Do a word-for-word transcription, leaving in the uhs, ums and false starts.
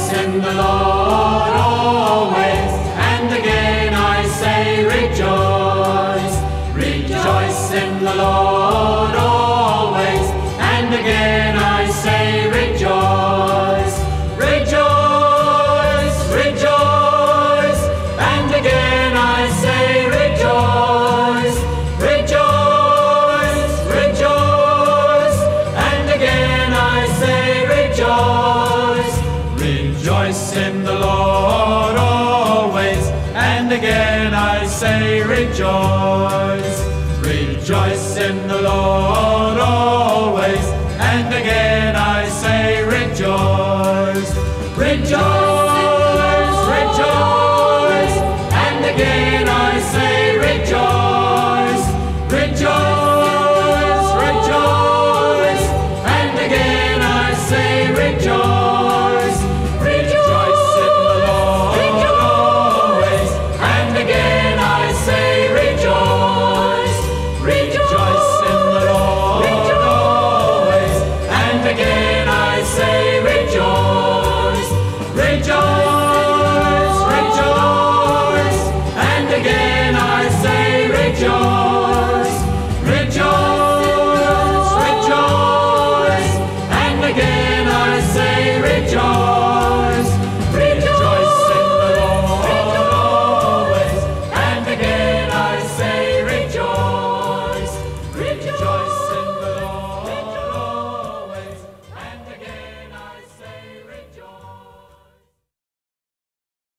Rejoice in the Lord always, and again I say rejoice. Rejoice in the Lord always, and again I say rejoice. Rejoice, rejoice, and again I say rejoice. Rejoice, rejoice, and again I say rejoice. Rejoice in the Lord always, and again I say rejoice. Rejoice in the Lord always, and again I say rejoice. Rejoice, rejoice, and again I say rejoice. Rejoice, rejoice, and again I say rejoice. Rejoice in the Lord always, and again I say rejoice. Rejoice in the Lord always, and again I say rejoice. Rejoice.